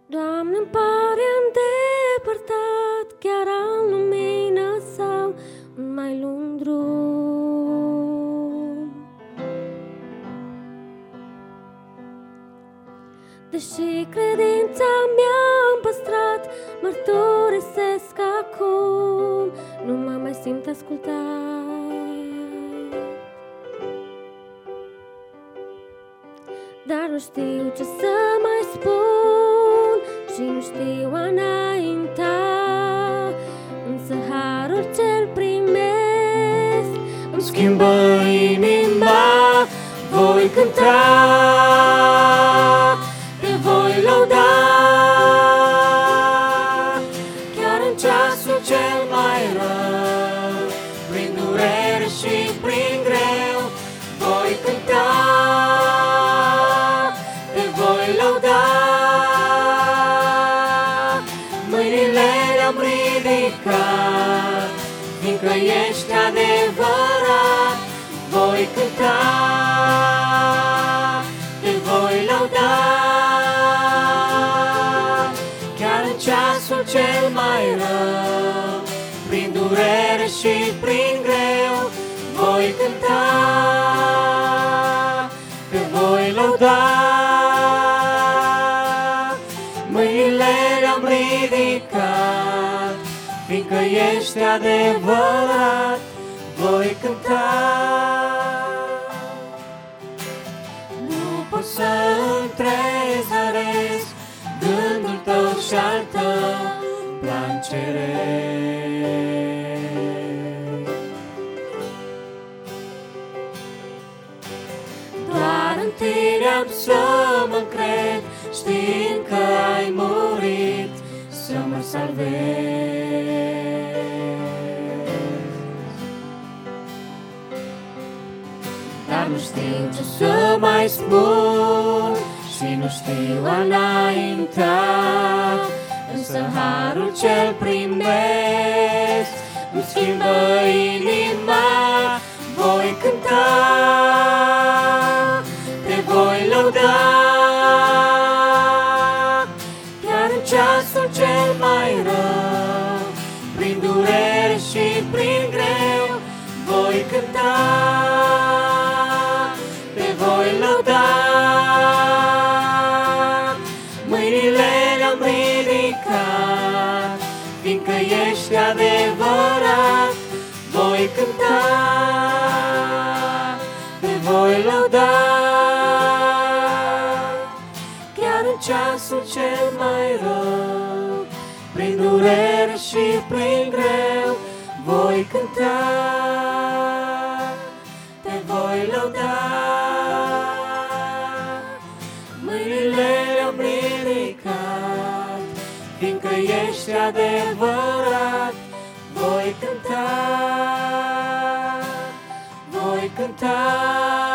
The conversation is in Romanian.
Doamne, îmi pare îndepărtat, chiar în lumină sau un mai lung drum. Deși credința mi-am păstrat, mărturisesc acum, nu mă mai simt ascultat. Dar nu știu ce să mai spun și nu știu a înainta, însă harul ce-l primesc îmi schimbă inima. Voi cânta, te voi lăuda, chiar în ceasul cel mai rău, prin durere și prin greu. Voi cânta, te voi lăuda, mâinile le-am ridicat, fiindcă ești adevărat. Voi cânta, te voi lăuda, chiar în ceasul cel mai rău, prin durere și prin greu. Voi cânta, te voi lăuda, mâinile le-am ridicat, fiindcă ești adevărat. Voi cânta, nu pot să întrezăresc gândul tău și al tău plan ceresc. Doar în tine am să mă încred, știind că ai murit să mă salvezi. Dar nu știu ce să mai spun și nu știu a înainta, însă harul ce-l primesc îmi schimbă inima. Voi cânta, te voi lăuda, chiar în ceasul cel mai rău, prin durere și prin greu. Voi cânta, te voi lăuda, mâinile le-am ridicat, fiindcă ești adevărat. Voi cânta, te voi lăuda, chiar în ceasul cel mai rău, prin durere și prin greu. Voi cânta, te voi lăuda, mâinile le-am ridicat, fiindcă ești adevărat. Voi cânta, voi cânta.